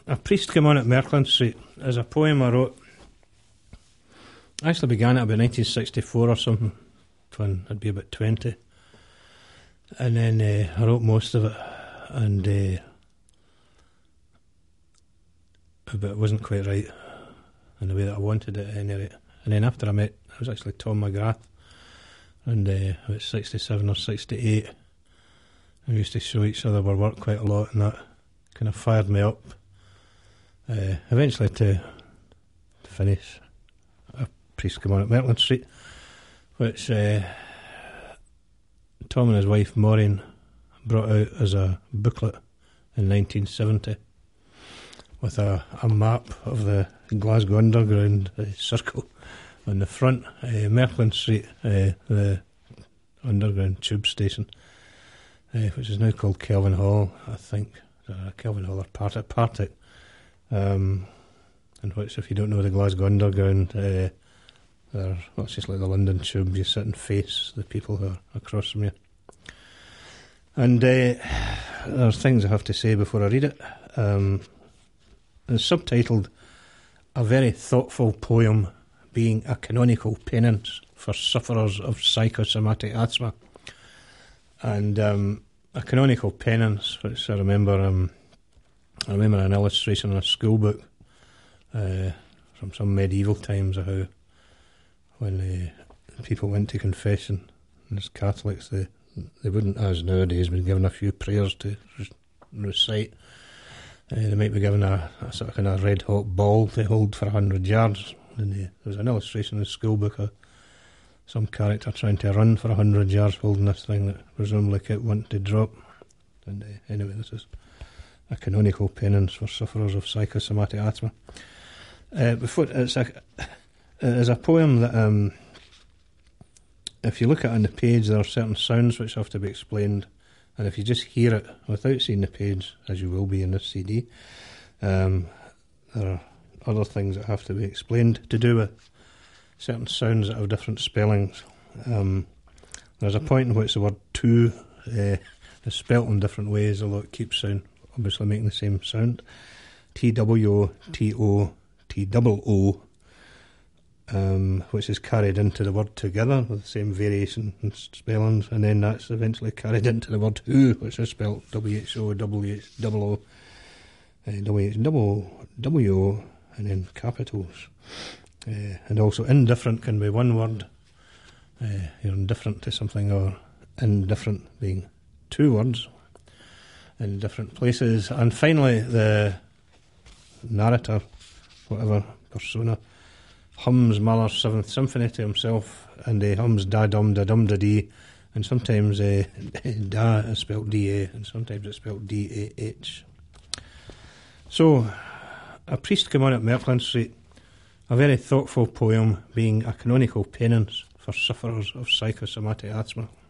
A Priest Came On at Merklyn Street is a poem I wrote. I actually began it about 1964 or something, when I'd be about 20. And then I wrote most of it, and but it wasn't quite right in the way that I wanted it at any rate. And then after I met, it was actually Tom McGrath, and about 67 or 68, and we used to show each other our work quite a lot, and that kind of fired me up. Eventually to finish A Priest Came On at Merklyn Street, which Tom and his wife Maureen brought out as a booklet in 1970 with a map of the Glasgow Underground circle on the front. Merklyn Street, the underground tube station, which is now called Kelvin Hall, I think. Kelvin Hall or Partick. In which, if you don't know the Glasgow Underground, it's just like the London Tube. You sit and face the people who are across from you. And there's things I have to say before I read it. It's subtitled "A Very Thoughtful Poem Being a Canonical Penance for Sufferers of Psychosomatic Asthma." And a canonical penance, which I remember an illustration in a school book from some medieval times of how when people went to confession, and as Catholics they wouldn't, as nowadays, be given a few prayers to recite. They might be given a sort of kind of red hot ball to hold for 100 yards. And there was an illustration in the school book of some character trying to run for 100 yards holding this thing that presumably kept wanting to drop. And anyway, this is a canonical penance for sufferers of psychosomatic asthma. It's a poem that, if you look at it on the page, there are certain sounds which have to be explained, and if you just hear it without seeing the page, as you will be in this CD, there are other things that have to be explained to do with certain sounds that have different spellings. There's a point in which the word "to" is spelt in different ways, although it keeps obviously making the same sound. TWO, TO, TOO, which is carried into the word "together" with the same variation in spellings, and then that's eventually carried into the word "who," which is spelled WHO, WHOO, WHWO, and then capitals. And also indifferent can be one word. You're indifferent to something, or indifferent being two words in different places. And finally, the narrator, whatever persona, hums Mahler's Seventh Symphony to himself, and he hums da-dum, da-dum, da-dee, and sometimes da is spelled D-A, and sometimes it's spelled D-A-H. So, A Priest Came On at Merklyn Street, a very thoughtful poem being a canonical penance for sufferers of psychosomatic asthma.